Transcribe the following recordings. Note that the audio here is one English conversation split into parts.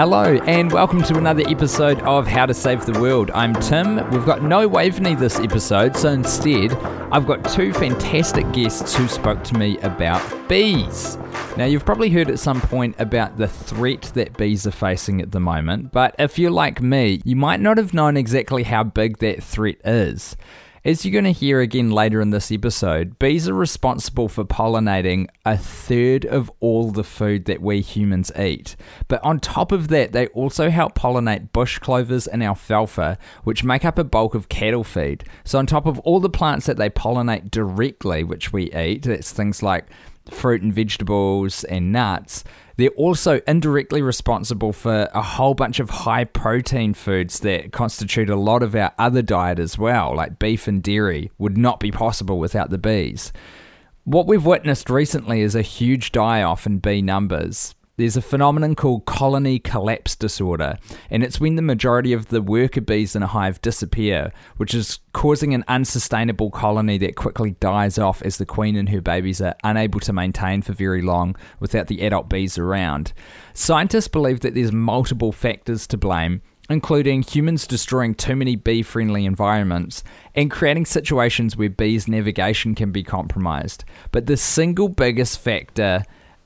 Hello and welcome to another episode of How to Save the World. I'm Tim. We've got no Waveney this episode, so instead I've got two fantastic guests who spoke to me about bees. Now you've probably heard at some point about the threat that bees are facing at the moment, but if you're like me, you might not have known exactly how big that threat is. As you're going to hear again later in this episode, bees are responsible for pollinating a third of all the food that we humans eat. But on top of that, they also help pollinate bush clovers and alfalfa, which make up a bulk of cattle feed. So on top of all the plants that they pollinate directly, which we eat, that's things like fruit and vegetables and nuts, they're also indirectly responsible for a whole bunch of high protein foods that constitute a lot of our other diet as well, like beef and dairy would not be possible without the bees. What we've witnessed recently is a huge die-off in bee numbers. There's a phenomenon called colony collapse disorder, and it's when the majority of the worker bees in a hive disappear, which is causing an unsustainable colony that quickly dies off as the queen and her babies are unable to maintain for very long without the adult bees around. Scientists believe that there's multiple factors to blame, including humans destroying too many bee-friendly environments and creating situations where bees' navigation can be compromised. But the single biggest factor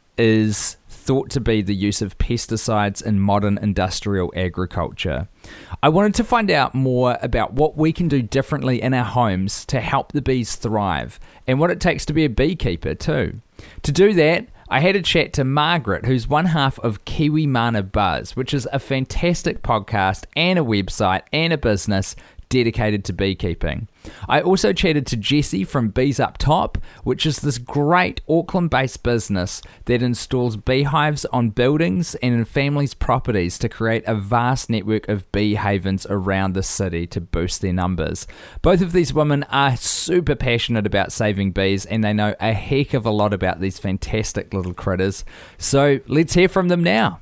is thought to be the use of pesticides in modern industrial agriculture. I wanted to find out more about what we can do differently in our homes to help the bees thrive, and what it takes to be a beekeeper too. To do that, I had a chat to Margaret, who's one half of Kiwi Mana Buzz, which is a fantastic podcast and a website and a business dedicated to beekeeping. I also chatted to Jessie from Bees Up Top, which is this great Auckland-based business that installs beehives on buildings and in families' properties to create a vast network of bee havens around the city to boost their numbers. Both of these women are super passionate about saving bees, and they know a heck of a lot about these fantastic little critters. So let's hear from them now.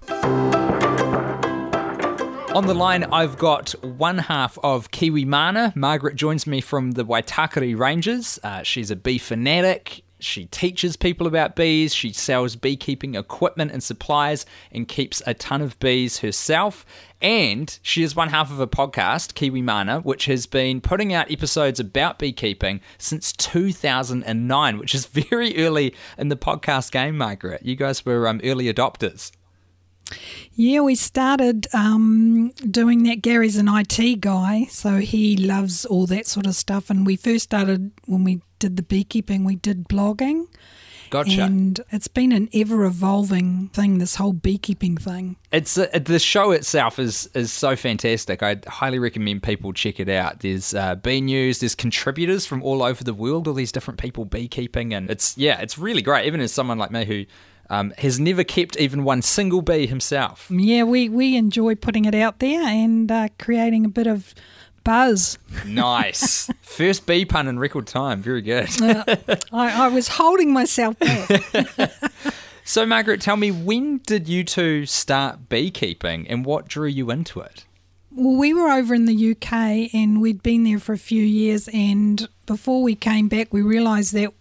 On the line, I've got one half of Kiwi Mana. Margaret joins me from the Waitakere Ranges. She's a bee fanatic. She teaches people about bees. She sells beekeeping equipment and supplies and keeps a ton of bees herself. And she is one half of a podcast, Kiwi Mana, which has been putting out episodes about beekeeping since 2009, which is very early in the podcast game, Margaret. You guys were early adopters. Yeah, we started doing that. Gary's an IT guy, so he loves all that sort of stuff. And we first started, when we did the beekeeping, we did blogging. Gotcha. And it's been an ever-evolving thing, this whole beekeeping thing. It's the show itself is so fantastic. I'd highly recommend people check it out. There's bee news, there's contributors from all over the world, all these different people beekeeping, and it's really great, even as someone like me who has never kept even one single bee himself. Yeah, we enjoy putting it out there and creating a bit of buzz. Nice. First bee pun in record time. Very good. I was holding myself back. So, Margaret, tell me, when did you two start beekeeping and what drew you into it? Well, we were over in the UK and we'd been there for a few years, and before we came back we realised that,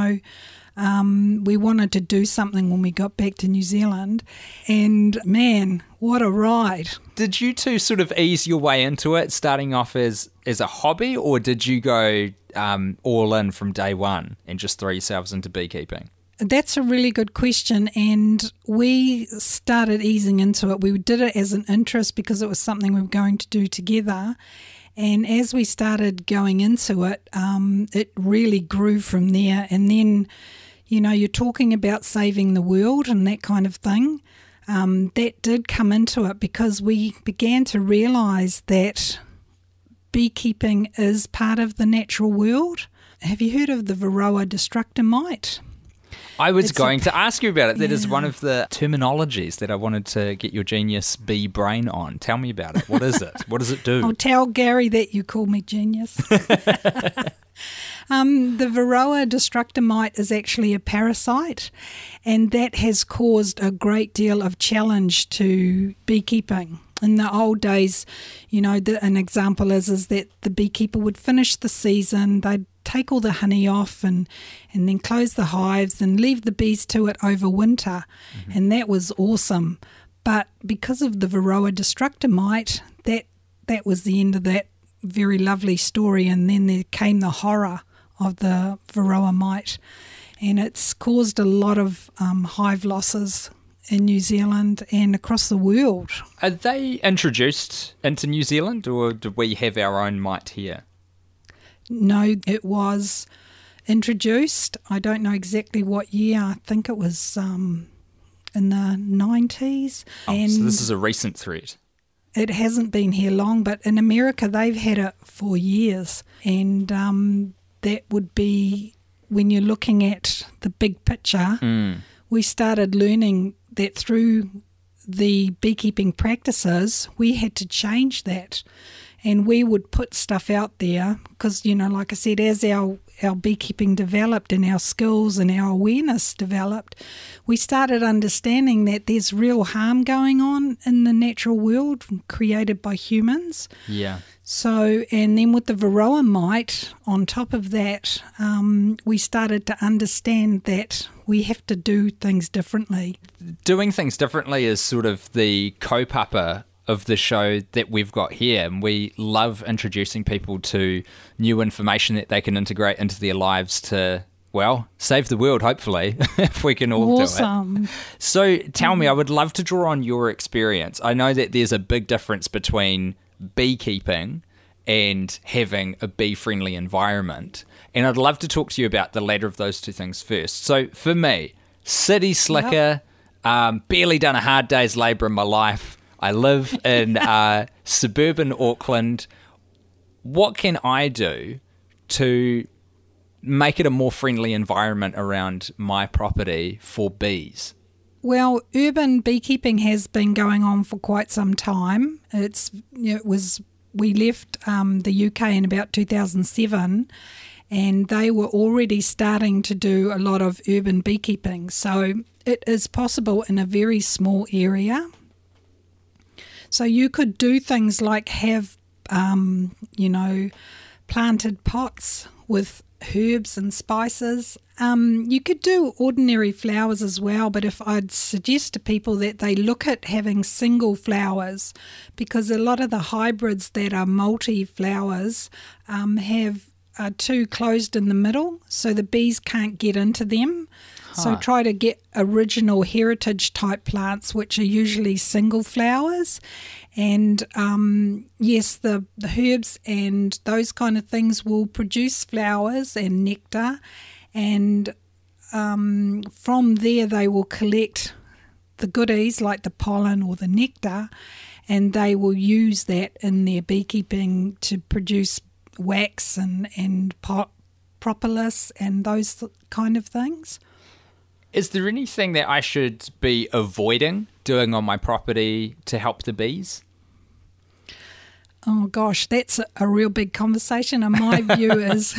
we wanted to do something when we got back to New Zealand, and man, what a ride. Did you two sort of ease your way into it, starting off as a hobby, or did you go all in from day one and just throw yourselves into beekeeping? That's a really good question, and we started easing into it. We did it as an interest because it was something we were going to do together. And as we started going into it, it really grew from there. And then, you're talking about saving the world and that kind of thing. That did come into it because we began to realise that beekeeping is part of the natural world. Have you heard of the Varroa destructor mite? I was going to ask you about it. That is one of the terminologies that I wanted to get your genius bee brain on. Tell me about it. What is it? What does it do? I'll tell Gary that you call me genius. The Varroa destructor mite is actually a parasite, and that has caused a great deal of challenge to beekeeping. In the old days, an example is that the beekeeper would finish the season, they'd take all the honey off and then close the hives and leave the bees to it over winter. Mm-hmm. And that was awesome. But because of the Varroa destructor mite, that was the end of that very lovely story, and then there came the horror of the Varroa mite, and it's caused a lot of hive losses in New Zealand and across the world. Are they introduced into New Zealand, or do we have our own mite here? No, it was introduced. I don't know exactly what year. I think it was in the 90s. Oh, and so this is a recent threat. It hasn't been here long, but in America they've had it for years. And that would be, when you're looking at the big picture, we started learning that through the beekeeping practices, we had to change that. And we would put stuff out there because, like I said, as our beekeeping developed and our skills and our awareness developed, we started understanding that there's real harm going on in the natural world created by humans. Yeah. So, and then with the Varroa mite, on top of that, we started to understand that we have to do things differently. Doing things differently is sort of the kaupapa of the show that we've got here, and we love introducing people to new information that they can integrate into their lives to, well, save the world, hopefully, if we can all do it. So tell me, I would love to draw on your experience. I know that there's a big difference between beekeeping and having a bee-friendly environment, and I'd love to talk to you about the latter of those two things first. So for me, city slicker, barely done a hard day's labour in my life. I live in suburban Auckland. What can I do to make it a more friendly environment around my property for bees? Well, urban beekeeping has been going on for quite some time. We left the UK in about 2007, and they were already starting to do a lot of urban beekeeping. So it is possible in a very small area. So you could do things like have, planted pots with herbs and spices. You could do ordinary flowers as well, but if I'd suggest to people that they look at having single flowers, because a lot of the hybrids that are multi-flowers are too closed in the middle, so the bees can't get into them. So try to get original heritage type plants, which are usually single flowers. And yes, the herbs and those kind of things will produce flowers and nectar. And from there they will collect the goodies like the pollen or the nectar, and they will use that in their beekeeping to produce wax and propolis and those kind of things. Is there anything that I should be avoiding doing on my property to help the bees? Oh gosh, that's a real big conversation, and my view is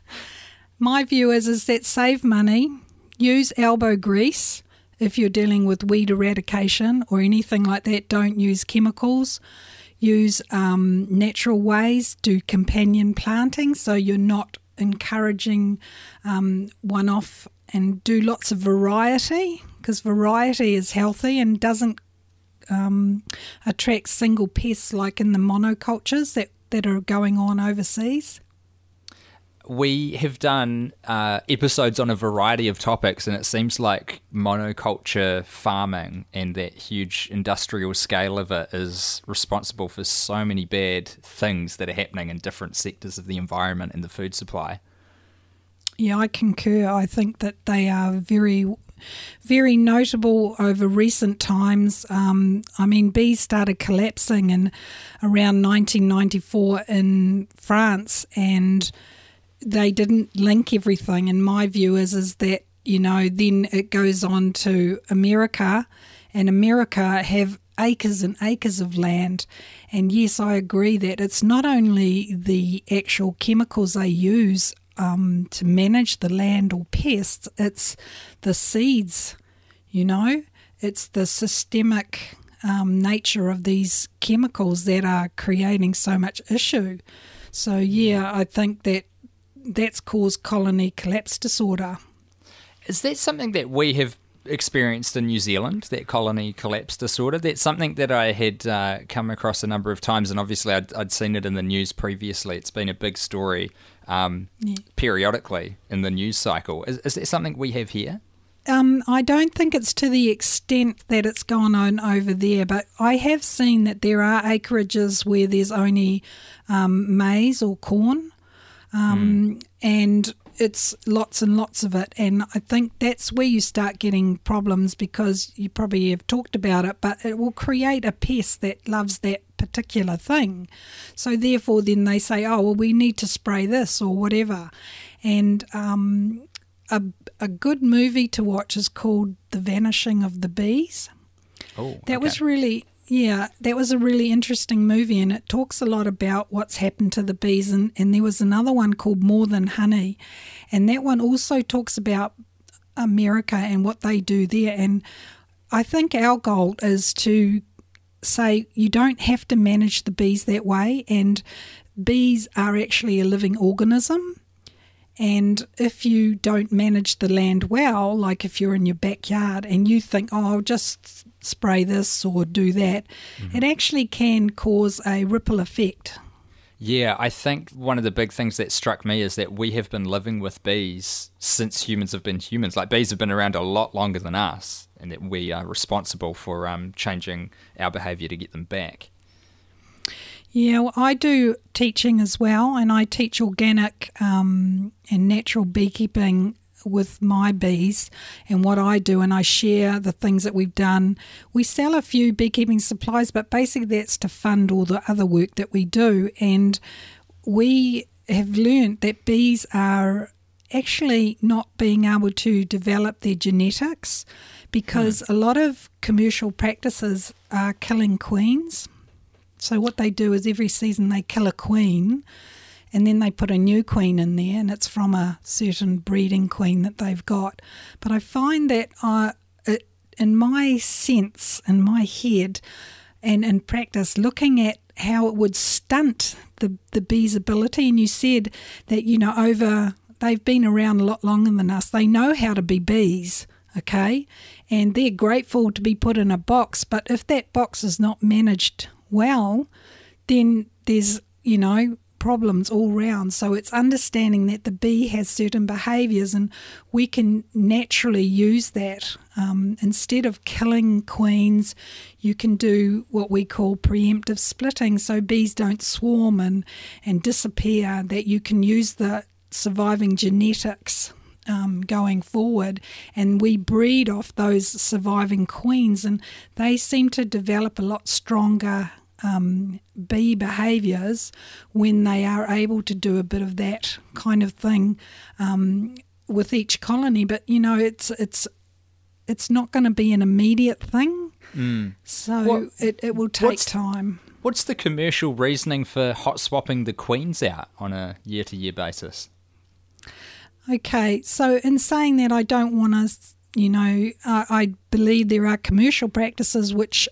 that save money, use elbow grease if you're dealing with weed eradication or anything like that. Don't use chemicals. Use natural ways. Do companion planting, so you're not encouraging one-off, and do lots of variety, because variety is healthy and doesn't attract single pests like in the monocultures that are going on overseas. We have done episodes on a variety of topics, and it seems like monoculture farming and that huge industrial scale of it is responsible for so many bad things that are happening in different sectors of the environment and the food supply. Yeah, I concur. I think that they are very, very notable over recent times. Bees started collapsing in around 1994 in France, and they didn't link everything. And my view is that, then it goes on to America, and America have acres and acres of land. And yes, I agree that it's not only the actual chemicals they use to manage the land or pests, it's the seeds, it's the systemic nature of these chemicals that are creating so much issue. So yeah, I think that's caused colony collapse disorder. Is that something that we have experienced in New Zealand, that colony collapse disorder. That's something that I had come across a number of times, and obviously I'd seen it in the news previously. It's been a big story periodically in the news cycle. Is that something we have here? I don't think it's to the extent that it's gone on over there, but I have seen that there are acreages where there's only maize or corn, and it's lots and lots of it. And I think that's where you start getting problems, because you probably have talked about it, but it will create a pest that loves that particular thing. So therefore then they say, oh, well, we need to spray this or whatever. And a good movie to watch is called The Vanishing of the Bees. That was really, that was a really interesting movie, and it talks a lot about what's happened to the bees. And there was another one called More Than Honey, and that one also talks about America and what they do there. And I think our goal is to say you don't have to manage the bees that way, and bees are actually a living organism. And if you don't manage the land well, like if you're in your backyard and you think, oh, I'll just spray this or do that, it actually can cause a ripple effect. Yeah, I think one of the big things that struck me is that we have been living with bees since humans have been humans. Like, bees have been around a lot longer than us, and that we are responsible for changing our behaviour to get them back. Yeah, well, I do teaching as well, and I teach organic and natural beekeeping with my bees and what I do, and I share the things that we've done. We sell a few beekeeping supplies, but basically that's to fund all the other work that we do. And we have learned that bees are actually not being able to develop their genetics, because a lot of commercial practices are killing queens. So what they do is every season they kill a queen, and then they put a new queen in there, and it's from a certain breeding queen that they've got. But I find that in my sense, in my head, and in practice, looking at how it would stunt the bee's ability, and you said that, they've been around a lot longer than us. They know how to be bees, okay? And they're grateful to be put in a box, but if that box is not managed well, then there's, problems all round. So it's understanding that the bee has certain behaviours, and we can naturally use that. Instead of killing queens, you can do what we call preemptive splitting, so bees don't swarm and disappear, that you can use the surviving genetics going forward, and we breed off those surviving queens, and they seem to develop a lot stronger bee behaviours when they are able to do a bit of that kind of thing with each colony. But it's not going to be an immediate thing, so it will take time. What's the commercial reasoning for hot swapping the queens out on a year-to-year basis? Okay, so in saying that, I don't want to, I believe there are commercial practices which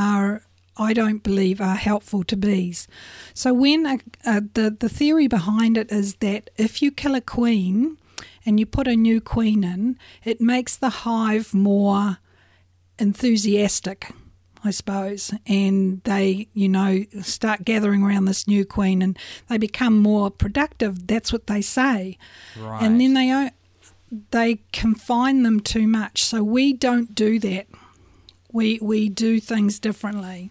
I don't believe are helpful to bees. So when the theory behind it is that if you kill a queen and you put a new queen in, it makes the hive more enthusiastic, I suppose, and they, start gathering around this new queen and they become more productive. That's what they say. Right. And then they confine them too much. So we don't do that. We do things differently.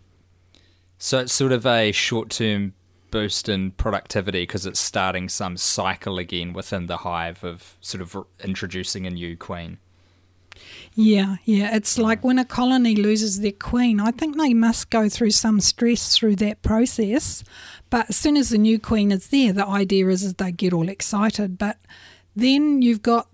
So it's sort of a short-term boost in productivity because it's starting some cycle again within the hive of sort of introducing a new queen. Yeah. It's like when a colony loses their queen, I think they must go through some stress through that process. But as soon as the new queen is there, the idea is they get all excited. But then you've got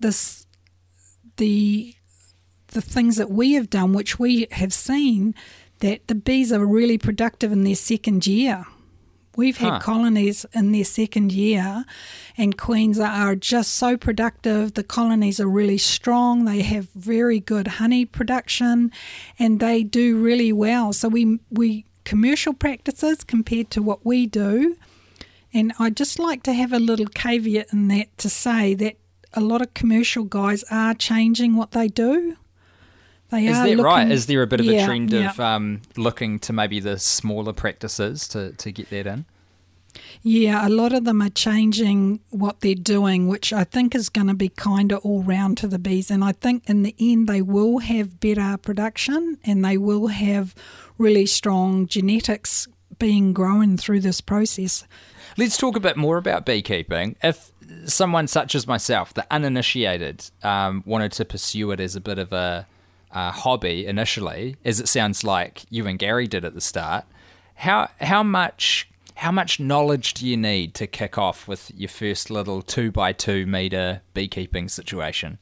the things that we have done, which we have seen, that the bees are really productive in their second year. We've had colonies in their second year, and queens are just so productive. The colonies are really strong. They have very good honey production, and they do really well. So we commercial practices compared to what we do. And I'd just like to have a little caveat in that to say that a lot of commercial guys are changing what they do. They Is are that right? looking- Is there a bit of a trend yeah. of looking to maybe the smaller practices to get that in? Yeah, a lot of them are changing what they're doing, which I think is going to be kind of all round to the bees. And I think in the end they will have better production and they will have really strong genetics being grown through this process. Let's talk a bit more about beekeeping. If someone such as myself, the uninitiated, wanted to pursue it as a bit of a hobby initially, as it sounds like you and Gary did at the start, how much knowledge do you need to kick off with your first little 2x2 metre beekeeping situation?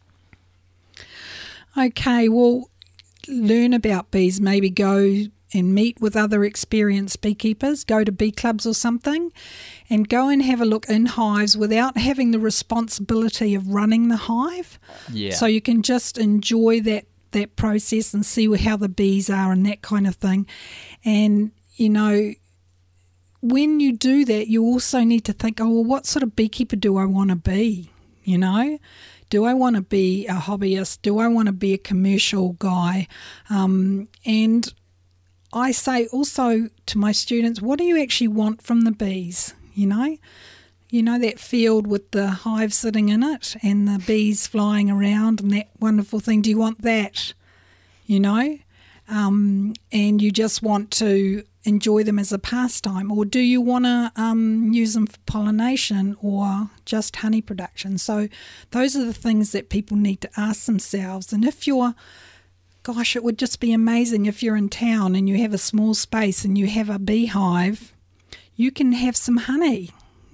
Okay, well, learn about bees, maybe go and meet with other experienced beekeepers, go to bee clubs or something, and go and have a look in hives without having the responsibility of running the hive. Yeah. So you can just enjoy that process and see how the bees are and that kind of thing. And, you know, when you do that, you also need to think, oh, well, what sort of beekeeper do I want to be, you know? Do I want to be a hobbyist? Do I want to be a commercial guy? And I say also to my students, what do you actually want from the bees, you know? You know that field with the hive sitting in it and the bees flying around and that wonderful thing? Do you want that, you know? And you just want to enjoy them as a pastime, or do you want to use them for pollination or just honey production? So those are the things that people need to ask themselves. And if you're, gosh, it would just be amazing if you're in town and you have a small space and you have a beehive, you can have some honey.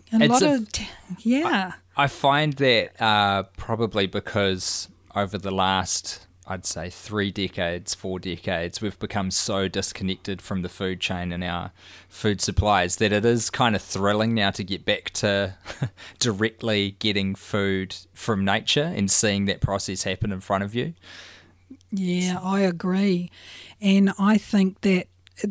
I find that probably because over the last, I'd say 4 decades, we've become so disconnected from the food chain and our food supplies that it is kind of thrilling now to get back to directly getting food from nature and seeing that process happen in front of you. Yeah, I agree. And I think that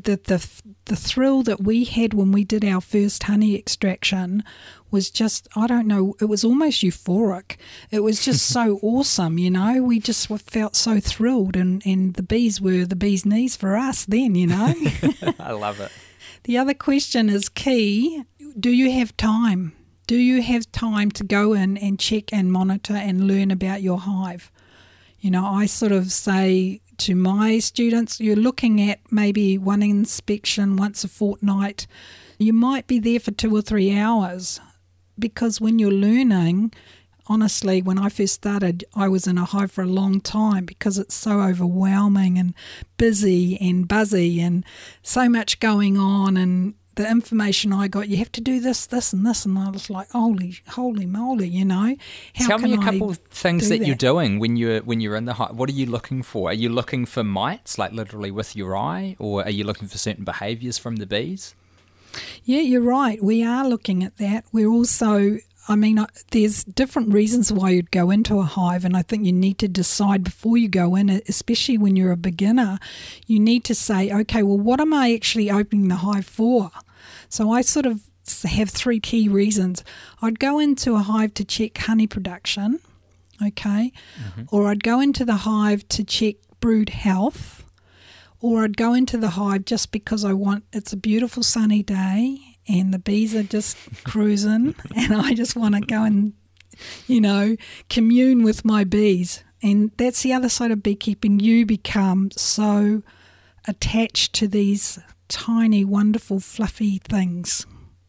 the thrill that we had when we did our first honey extraction was just, I don't know, it was almost euphoric. It was just so awesome, you know. We just felt so thrilled, and the bees were the bee's knees for us then, you know. I love it. The other question is key. Do you have time? Do you have time to go in and check and monitor and learn about your hive? You know, I sort of say to my students, you're looking at maybe one inspection once a fortnight. You might be there for 2 or 3 hours, because when you're learning, honestly, when I first started, I was in a hive for a long time because it's so overwhelming and busy and buzzy and so much going on, and the information I got, you have to do this, this and this, and I was like, holy moly, you know. Tell me a couple of things that you're doing when you're in the hive. What are you looking for? Are you looking for mites, like literally with your eye, or are you looking for certain behaviours from the bees? Yeah, you're right. We are looking at that. We're also, there's different reasons why you'd go into a hive, and I think you need to decide before you go in, especially when you're a beginner. You need to say, okay, well, what am I actually opening the hive for? So I sort of have 3 key reasons. I'd go into a hive to check honey production, okay, or I'd go into the hive to check brood health, or I'd go into the hive just because it's a beautiful sunny day and the bees are just cruising and I just want to go and, you know, commune with my bees. And that's the other side of beekeeping. You become so attached to these tiny, wonderful, fluffy things.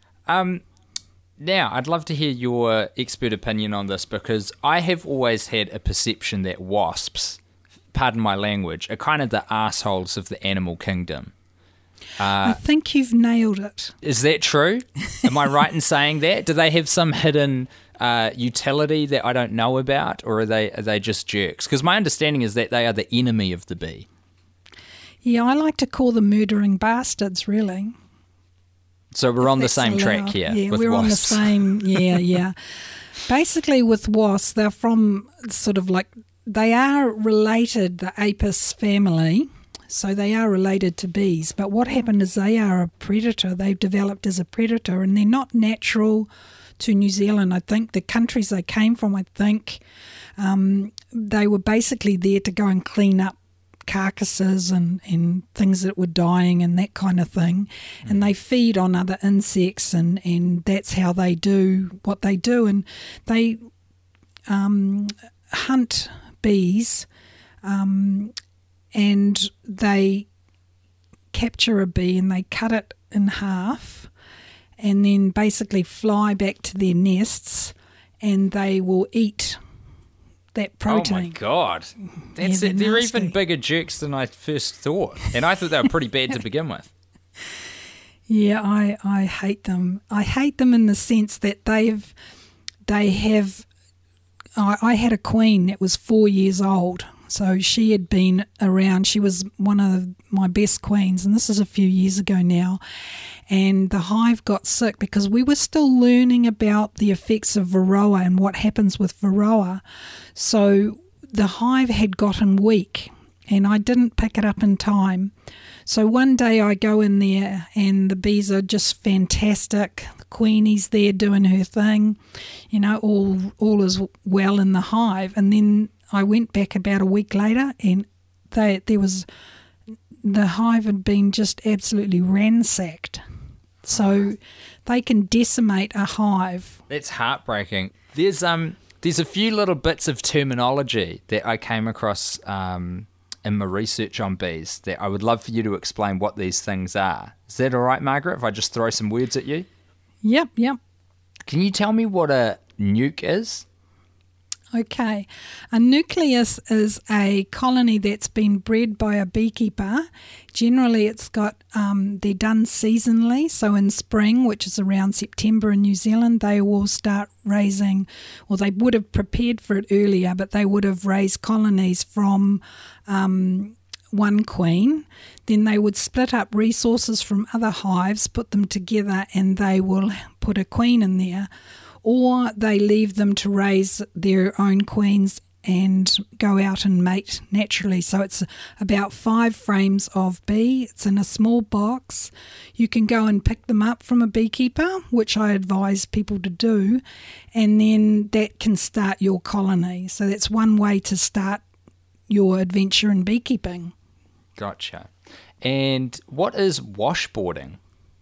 Now, I'd love to hear your expert opinion on this, because I have always had a perception that wasps, pardon my language, are kind of the assholes of the animal kingdom. I think you've nailed it. Is that true? Am I right in saying that? Do they have some hidden utility that I don't know about, or are they just jerks? Because my understanding is that they are the enemy of the bee. Yeah, I like to call them murdering bastards, really. So we're on the same track here. Yeah, with we're wasps. on the same. Yeah. Basically, with wasps, they're from sort of like, they are related, the Apis family, so they are related to bees. But what happened is they are a predator. They've developed as a predator, and they're not natural to New Zealand. I think the countries they came from, they were basically there to go and clean up carcasses and things that were dying and that kind of thing. And they feed on other insects, and that's how they do what they do. And they hunt bees, and they capture a bee and they cut it in half and then basically fly back to their nests, and they will eat that protein. Oh my God. That's Yeah, it. they're They're nasty. even bigger jerks than I first thought. And I thought they were pretty bad to begin with. Yeah, I hate them. I hate them in the sense that they have. I had a queen that was 4 years old, so she had been around. She was one of my best queens, and this is a few years ago now. And the hive got sick because we were still learning about the effects of Varroa and what happens with Varroa. So the hive had gotten weak, and I didn't pick it up in time. So one day I go in there and the bees are just fantastic. The queenie's there doing her thing, all is well in the hive. And then I went back about a week later, and the hive had been just absolutely ransacked. So they can decimate a hive. That's heartbreaking. There's a few little bits of terminology that I came across in my research on bees that I would love for you to explain what these things are. Is that all right, Margaret, if I just throw some words at you? Yep. Can you tell me what a nuke is? Okay. A nucleus is a colony that's been bred by a beekeeper. Generally, it's got, they're done seasonally. So in spring, which is around September in New Zealand, they will start raising, or they would have prepared for it earlier, but they would have raised colonies from one queen. Then they would split up resources from other hives, put them together, and they will put a queen in there. Or they leave them to raise their own queens and go out and mate naturally. So it's about 5 frames of bee. It's in a small box. You can go and pick them up from a beekeeper, which I advise people to do, and then that can start your colony. So that's one way to start your adventure in beekeeping. Gotcha. And what is washboarding?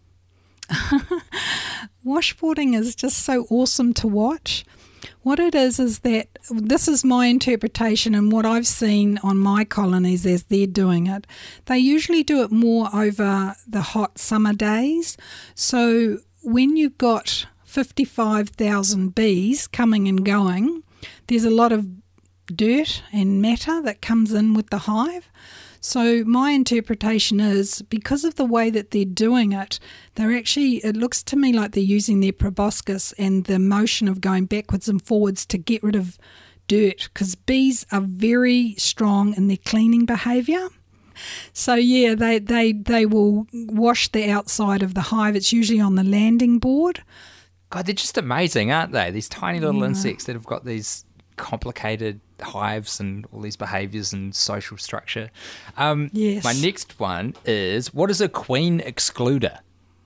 Washboarding is just so awesome to watch. What it is that this is my interpretation and what I've seen on my colonies as they're doing it. They usually do it more over the hot summer days. So when you've got 55,000 bees coming and going, there's a lot of dirt and matter that comes in with the hive. So my interpretation is, because of the way that they're doing it, it looks to me like they're using their proboscis and the motion of going backwards and forwards to get rid of dirt, because bees are very strong in their cleaning behaviour. So yeah, they will wash the outside of the hive. It's usually on the landing board. God, they're just amazing, aren't they? These tiny little insects that have got these complicated hives and all these behaviours and social structure. Yes. My next one is, what is a queen excluder?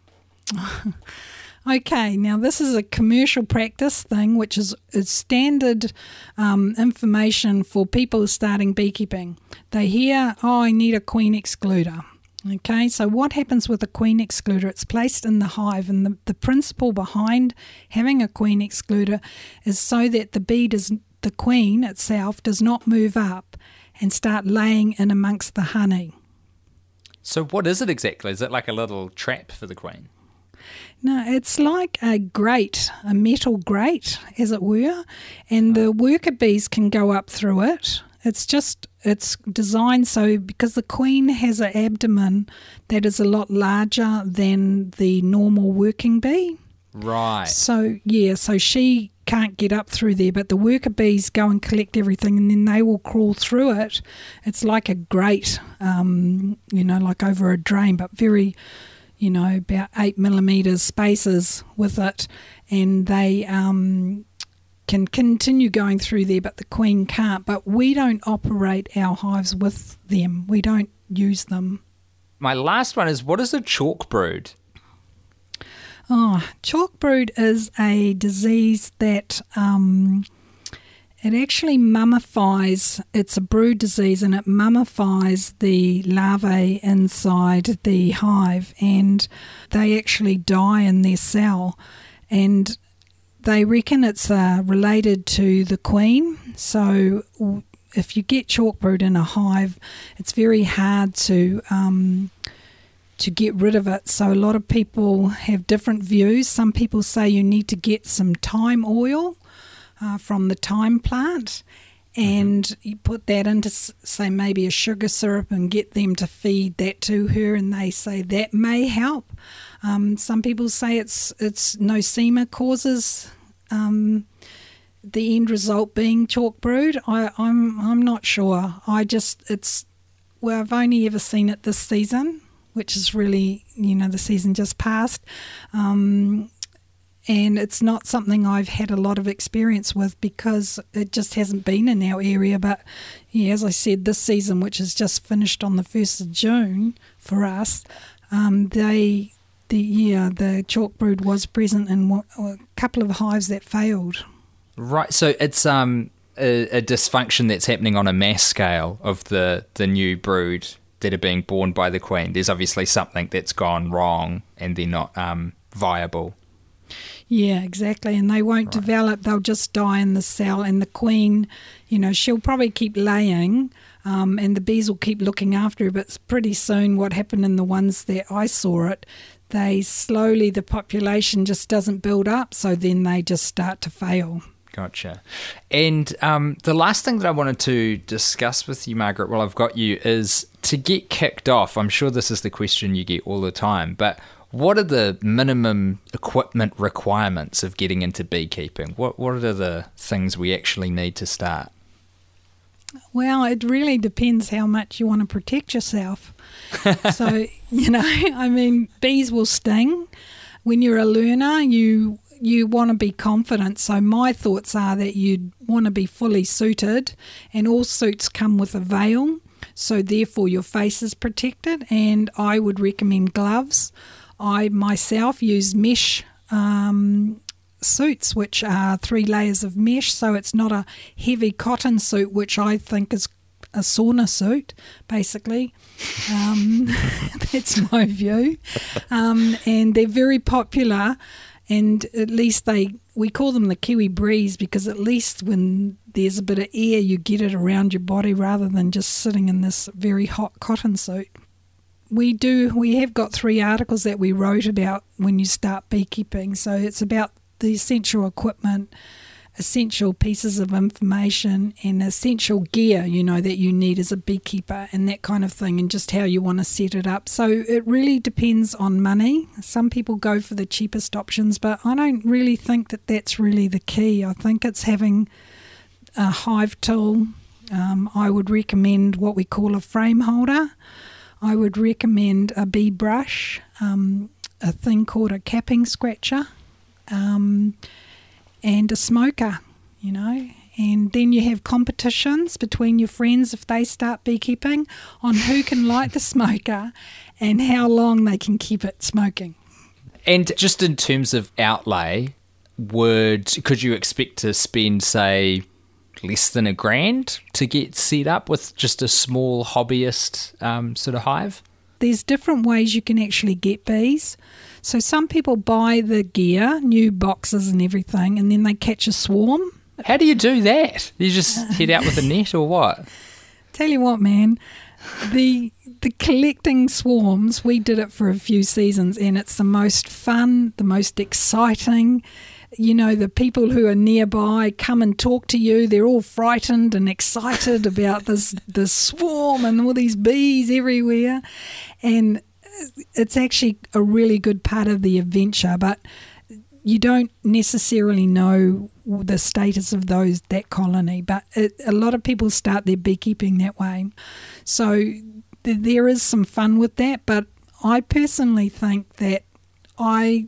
Okay, now this is a commercial practice thing, which is standard information for people starting beekeeping. They hear, I need a queen excluder. Okay, so what happens with a queen excluder? It's placed in the hive, and the principle behind having a queen excluder is so that the queen itself does not move up and start laying in amongst the honey. So what is it exactly? Is it like a little trap for the queen? No, it's like a grate, a metal grate, as it were, and the worker bees can go up through it. It's designed so because the queen has an abdomen that is a lot larger than the normal working bee. Right. So she can't get up through there, but the worker bees go and collect everything, and then they will crawl through it. It's like a grate, like over a drain, but very, about 8 millimeters spaces with it, and they can continue going through there, but the queen can't. But we don't operate our hives with them. We don't use them. My last one is, what is a chalk brood? Oh, chalk brood is a disease that It actually mummifies, it's a brood disease, and it mummifies the larvae inside the hive, and they actually die in their cell. And they reckon it's related to the queen. So if you get chalk brood in a hive, it's very hard to get rid of it. So a lot of people have different views. Some people say you need to get some thyme oil from the thyme plant, and you put that into, say, maybe a sugar syrup and get them to feed that to her, and they say that may help. Some people say it's nosema causes the end result being chalk brood. I'm not sure. I've only ever seen it this season, which is really, the season just passed. And it's not something I've had a lot of experience with because it just hasn't been in our area. But yeah, as I said, this season, which has just finished on the 1st of June for us, the chalk brood was present in a couple of hives that failed. Right, so it's a dysfunction that's happening on a mass scale of the new brood that are being born by the queen. There's obviously something that's gone wrong and they're not viable. Yeah, exactly. And they won't develop. They'll just die in the cell. And the queen, she'll probably keep laying and the bees will keep looking after her. But pretty soon what happened in the ones that I saw it, the population just doesn't build up. So then they just start to fail. Gotcha. And the last thing that I wanted to discuss with you, Margaret, while I've got you, is to get kicked off. I'm sure this is the question you get all the time, but what are the minimum equipment requirements of getting into beekeeping? What are the things we actually need to start? Well, it really depends how much you want to protect yourself. So, bees will sting. When you're a learner, you want to be confident. So my thoughts are that you'd want to be fully suited, and all suits come with a veil. So therefore your face is protected, and I would recommend gloves. I myself use mesh suits, which are 3 layers of mesh, so it's not a heavy cotton suit, which I think is a sauna suit, basically. That's my view. And they're very popular, and at least we call them the Kiwi breeze, because at least when there's a bit of air, you get it around your body rather than just sitting in this very hot cotton suit. We have got 3 articles that we wrote about when you start beekeeping. So it's about the essential equipment, essential pieces of information, and essential gear, that you need as a beekeeper, and that kind of thing, and just how you want to set it up. So it really depends on money. Some people go for the cheapest options, but I don't really think that that's really the key. I think it's having a hive tool. I would recommend what we call a frame holder. I would recommend a bee brush, a thing called a capping scratcher, and a smoker, And then you have competitions between your friends if they start beekeeping on who can light the smoker and how long they can keep it smoking. And just in terms of outlay, could you expect to spend, say, less than $1,000 to get set up with just a small hobbyist sort of hive? There's different ways you can actually get bees. So some people buy the gear, new boxes and everything, and then they catch a swarm. How do you do that? You just head out with a net or what? Tell you what, man, the collecting swarms, we did it for a few seasons, and it's the most fun, the most exciting. The people who are nearby come and talk to you. They're all frightened and excited about this swarm and all these bees everywhere. And it's actually a really good part of the adventure, but you don't necessarily know the status of that colony. But a lot of people start their beekeeping that way. So there is some fun with that, but I personally think that I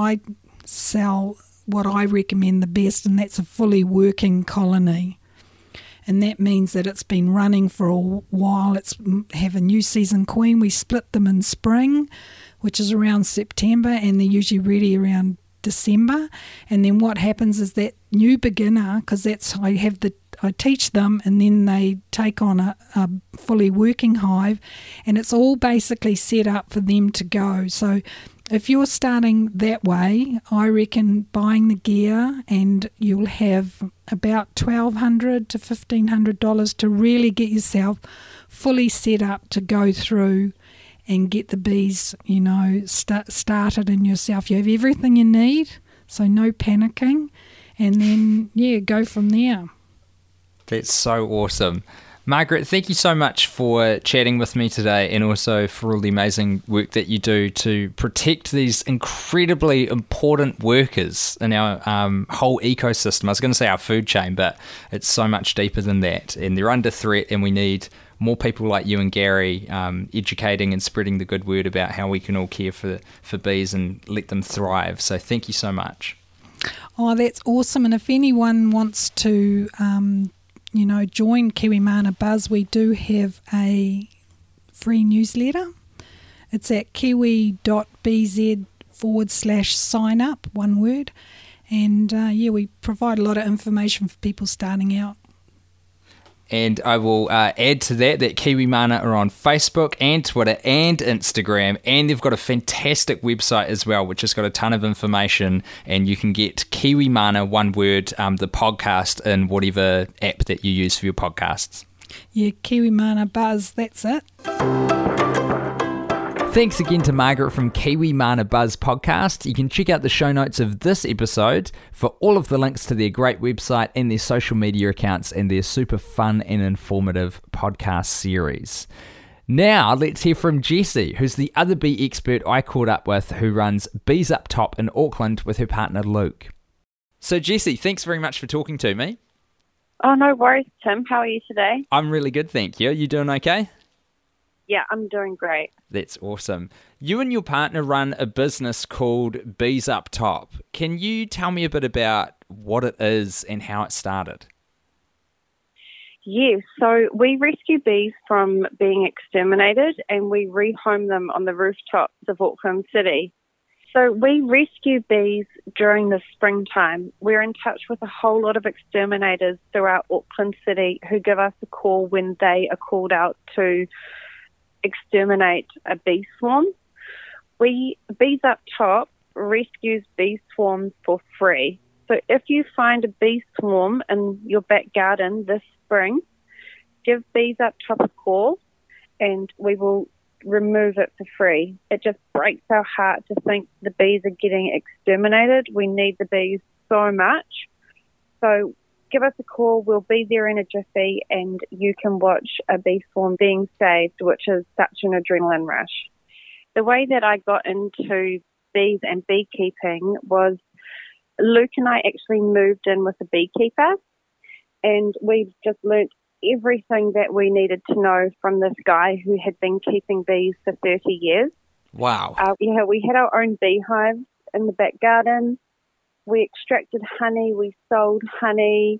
sell what I recommend the best, and that's a fully working colony. And that means that it's been running for a while. It's have a new season queen. We split them in spring, which is around September, and they're usually ready around December. And then what happens is that new beginner, because I teach them, and then they take on a fully working hive, and it's all basically set up for them to go. So if you're starting that way, I reckon buying the gear, and you'll have about $1,200 to $1,500 to really get yourself fully set up to go through and get the bees, started in yourself. You have everything you need, so no panicking, and then, go from there. That's so awesome. Margaret, thank you so much for chatting with me today, and also for all the amazing work that you do to protect these incredibly important workers in our whole ecosystem. I was going to say our food chain, but it's so much deeper than that. And they're under threat, and we need more people like you and Gary educating and spreading the good word about how we can all care for bees and let them thrive. So thank you so much. Oh, that's awesome. And if anyone wants to join Kiwimana Buzz, we do have a free newsletter. It's at kiwi.bz/sign up, one word. And we provide a lot of information for people starting out. And I will add to that Kiwimana are on Facebook and Twitter and Instagram, and they've got a fantastic website as well, which has got a ton of information, and you can get Kiwimana, one word, the podcast, in whatever app that you use for your podcasts. Yeah, Kiwimana Buzz, that's it. Thanks again to Margaret from Kiwimana Buzz podcast. You can check out the show notes of this episode for all of the links to their great website and their social media accounts and their super fun and informative podcast series. Now let's hear from Jessie, who's the other bee expert I caught up with, who runs Bees Up Top in Auckland with her partner Luke. So Jessie, thanks very much for talking to me. Oh, no worries, Tim. How are you today? I'm really good, thank you. You doing okay? Yeah, I'm doing great. That's awesome. You and your partner run a business called Bees Up Top. Can you tell me a bit about what it is and how it started? Yes, so we rescue bees from being exterminated, and we rehome them on the rooftops of Auckland City. So we rescue bees during the springtime. We're in touch with a whole lot of exterminators throughout Auckland City who give us a call when they are called out to exterminate a bee swarm. Bees Up Top rescues bee swarms for free. So if you find a bee swarm in your back garden this spring, give Bees Up Top a call and we will remove it for free. It just breaks our heart to think the bees are getting exterminated. We need the bees so much. So give us a call. We'll be there in a jiffy, and you can watch a bee swarm being saved, which is such an adrenaline rush. The way that I got into bees and beekeeping was Luke and I actually moved in with a beekeeper, and we've just learnt everything that we needed to know from this guy who had been keeping bees for 30 years. Wow. We had our own beehives in the back garden. We extracted honey, we sold honey,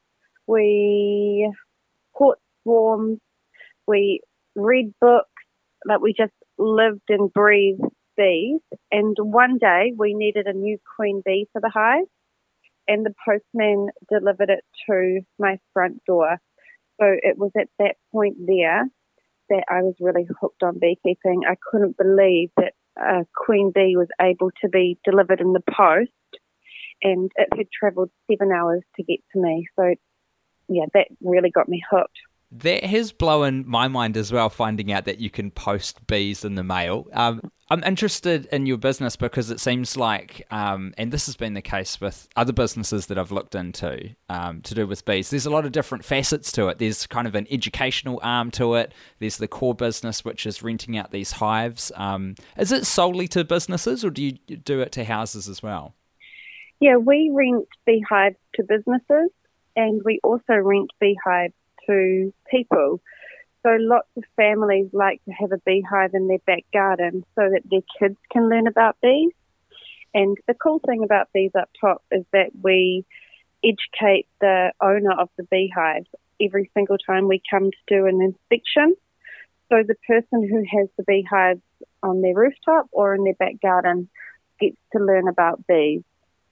we caught swarms, we read books, we just lived and breathed bees. And one day we needed a new queen bee for the hive, and the postman delivered it to my front door. So it was at that point there that I was really hooked on beekeeping. I couldn't believe that a queen bee was able to be delivered in the post, and it had travelled 7 hours to get to me. So, yeah, that really got me hooked. That has blown my mind as well, finding out that you can post bees in the mail. I'm interested in your business because it seems like, and this has been the case with other businesses that I've looked into to do with bees, there's a lot of different facets to it. There's kind of an educational arm to it. There's the core business, which is renting out these hives. Is it solely to businesses, or do you do it to houses as well? Yeah, we rent beehives to businesses, and we also rent beehives to people. So lots of families like to have a beehive in their back garden so that their kids can learn about bees. And the cool thing about Bees Up Top is that we educate the owner of the beehive every single time we come to do an inspection. So the person who has the beehives on their rooftop or in their back garden gets to learn about bees.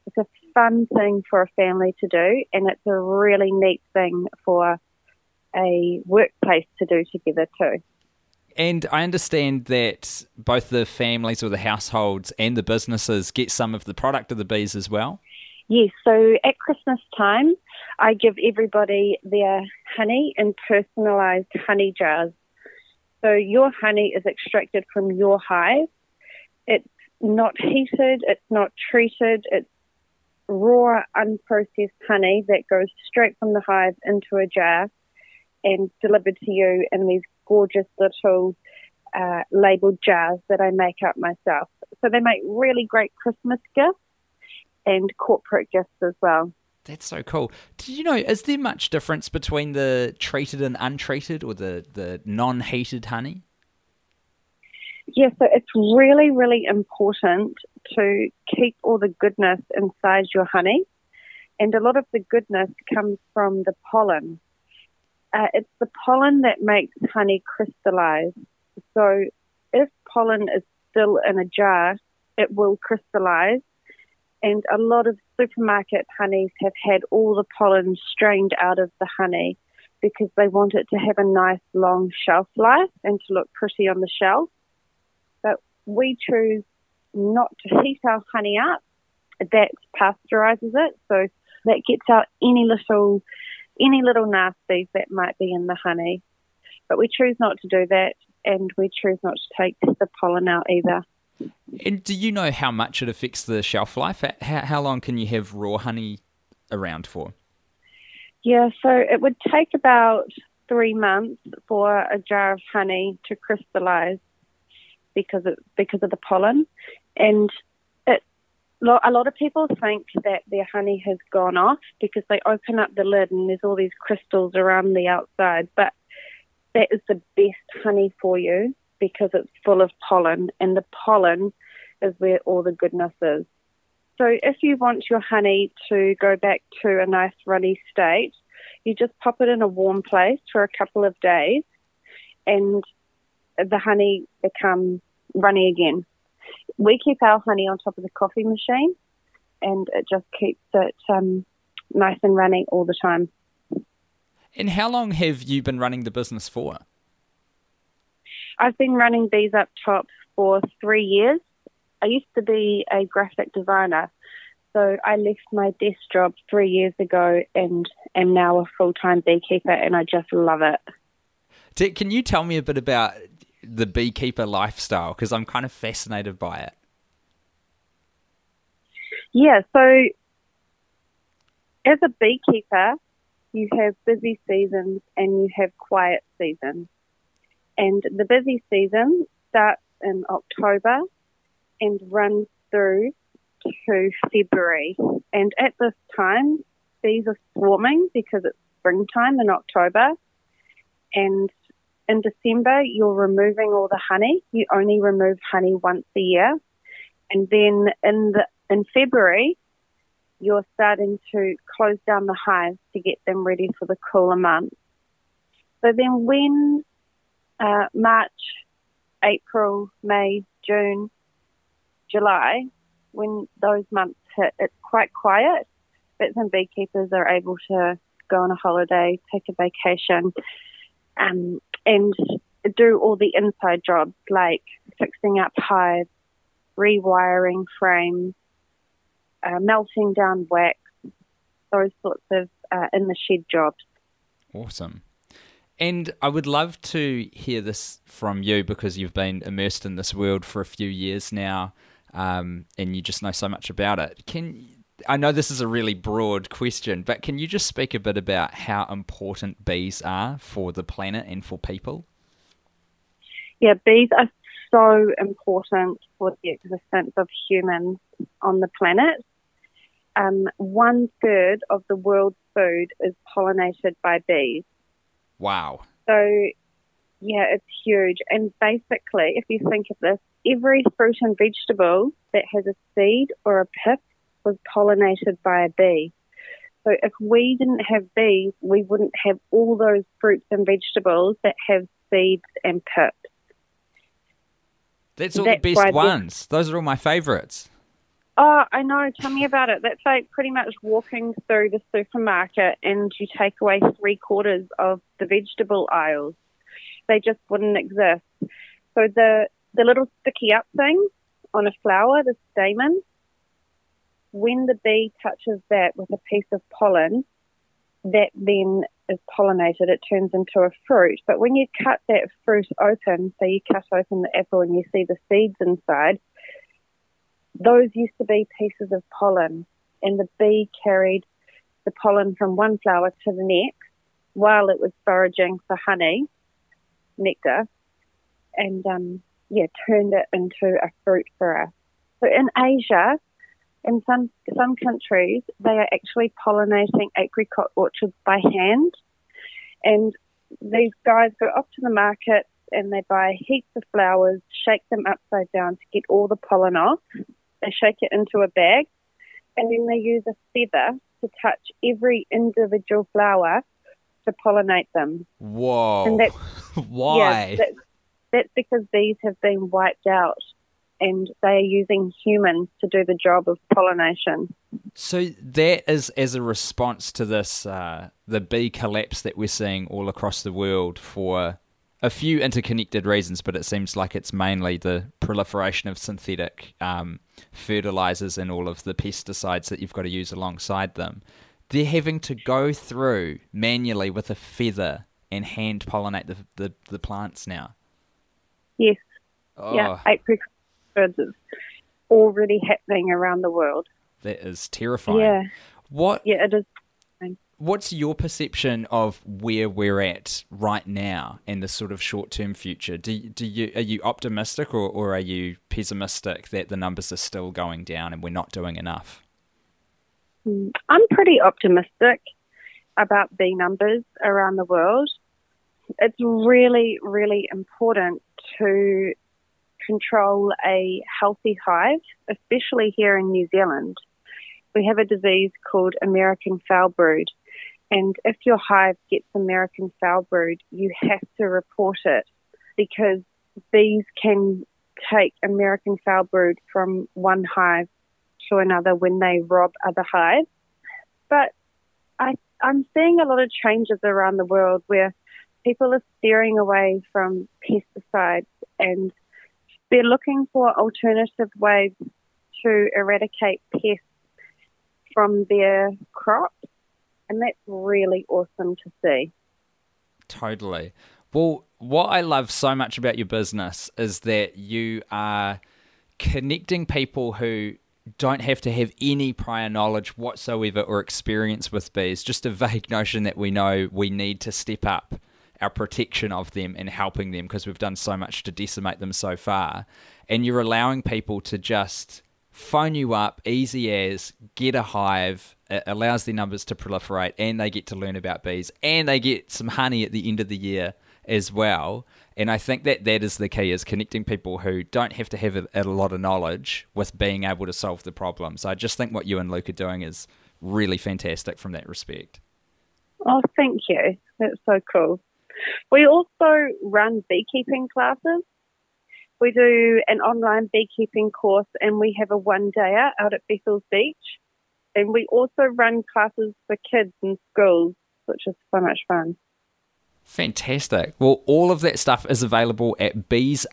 It's a fun thing for a family to do, and it's a really neat thing for a workplace to do together too. And I understand that both the families or the households and the businesses get some of the product of the bees as well? Yes, so at Christmas time, I give everybody their honey in personalised honey jars. So your honey is extracted from your hive. It's not heated, it's not treated, it's raw, unprocessed honey that goes straight from the hive into a jar and delivered to you in these gorgeous little labelled jars that I make up myself. So they make really great Christmas gifts and corporate gifts as well. That's so cool. Did you know, is there much difference between the treated and untreated or the non-heated honey? Yeah, so it's really, really important to keep all the goodness inside your honey. And a lot of the goodness comes from the pollen. It's the pollen that makes honey crystallize. So if pollen is still in a jar, it will crystallize. And a lot of supermarket honeys have had all the pollen strained out of the honey because they want it to have a nice long shelf life and to look pretty on the shelf. But we choose not to heat our honey up. That pasteurizes it, so that gets out any little nasties that might be in the honey. But we choose not to do that, and we choose not to take the pollen out either. And do you know how much it affects the shelf life? How long can you have raw honey around for? Yeah, so it would take about 3 months for a jar of honey to crystallize because of the pollen. And a lot of people think that their honey has gone off because they open up the lid and there's all these crystals around the outside. But that is the best honey for you because it's full of pollen, and the pollen is where all the goodness is. So if you want your honey to go back to a nice runny state, you just pop it in a warm place for a couple of days and the honey becomes runny again. We keep our honey on top of the coffee machine and it just keeps it nice and runny all the time. And how long have you been running the business for? I've been running Bees Up Top for 3 years. I used to be a graphic designer, so I left my desk job 3 years ago and am now a full-time beekeeper, and I just love it. Can you tell me a bit about the beekeeper lifestyle? Because I'm kind of fascinated by it. Yeah, so as a beekeeper, you have busy seasons and you have quiet seasons. And the busy season starts in October and runs through to February. And at this time, bees are swarming because it's springtime in October. And in December, you're removing all the honey. You only remove honey once a year. And then in February, you're starting to close down the hives to get them ready for the cooler months. So then when March, April, May, June, July, when those months hit, it's quite quiet. But some beekeepers are able to go on a holiday, take a vacation, and do all the inside jobs like fixing up hives, rewiring frames, melting down wax, those sorts of in the shed jobs. Awesome. And I would love to hear this from you because you've been immersed in this world for a few years now, and you just know so much about it. I know this is a really broad question, but can you just speak a bit about how important bees are for the planet and for people? Yeah, bees are so important for the existence of humans on the planet. 1/3 of the world's food is pollinated by bees. Wow. So, yeah, it's huge. And basically, if you think of this, every fruit and vegetable that has a seed or a pip was pollinated by a bee. So if we didn't have bees, we wouldn't have all those fruits and vegetables that have seeds and pips. That's all the best ones. Those are all my favourites. Oh, I know. Tell me about it. That's like pretty much walking through the supermarket and you take away 3/4 of the vegetable aisles. They just wouldn't exist. So the little sticky up thing on a flower, the stamen, when the bee touches that with a piece of pollen, that then is pollinated. It turns into a fruit. But when you cut that fruit open, so you cut open the apple and you see the seeds inside, those used to be pieces of pollen, and the bee carried the pollen from one flower to the next while it was foraging for honey, nectar, and turned it into a fruit for us. So in Asia, in some countries, they are actually pollinating apricot orchards by hand, and these guys go off to the market and they buy heaps of flowers, shake them upside down to get all the pollen off. They shake it into a bag, and then they use a feather to touch every individual flower to pollinate them. Whoa. And that's, why? Yeah, that's because bees have been wiped out and they are using humans to do the job of pollination. So that is as a response to this, the bee collapse that we're seeing all across the world for a few interconnected reasons, but it seems like it's mainly the proliferation of synthetic fertilizers and all of the pesticides that you've got to use alongside them. They're having to go through manually with a feather and hand pollinate the plants now. Yes. Oh. Yeah, apricot is already happening around the world. That is terrifying. Yeah. Yeah, it is. What's your perception of where we're at right now and the sort of short-term future? Are you optimistic or are you pessimistic that the numbers are still going down and we're not doing enough? I'm pretty optimistic about bee numbers around the world. It's really, really important to control a healthy hive, especially here in New Zealand. We have a disease called American foul brood. And if your hive gets American foul brood, you have to report it because bees can take American foul brood from one hive to another when they rob other hives. But I'm seeing a lot of changes around the world where people are steering away from pesticides and they're looking for alternative ways to eradicate pests from their crops. And that's really awesome to see. Totally. Well, what I love so much about your business is that you are connecting people who don't have to have any prior knowledge whatsoever or experience with bees, just a vague notion that we know we need to step up our protection of them and helping them because we've done so much to decimate them so far. And you're allowing people to just phone you up, easy as, get a hive. It allows their numbers to proliferate and they get to learn about bees and they get some honey at the end of the year as well. And I think that is the key, is connecting people who don't have to have a lot of knowledge with being able to solve the problem. So I just think what you and Luke are doing is really fantastic from that respect. Oh, thank you. That's so cool. We also run beekeeping classes. We do an online beekeeping course and we have a one-dayer out at Bethells Beach. And we also run classes for kids in schools, which is so much fun. Fantastic. Well, all of that stuff is available at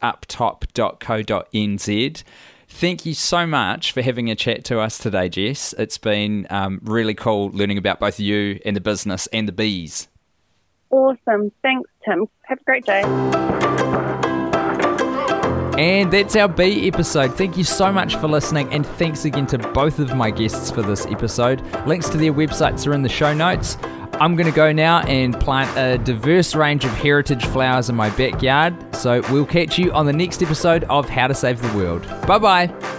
beesuptop.co.nz. Thank you so much for having a chat to us today, Jess. It's been really cool learning about both you and the business and the bees. Awesome. Thanks, Tim. Have a great day. And that's our bee episode. Thank you so much for listening, and thanks again to both of my guests for this episode. Links to their websites are in the show notes. I'm going to go now and plant a diverse range of heritage flowers in my backyard. So we'll catch you on the next episode of How to Save the World. Bye-bye.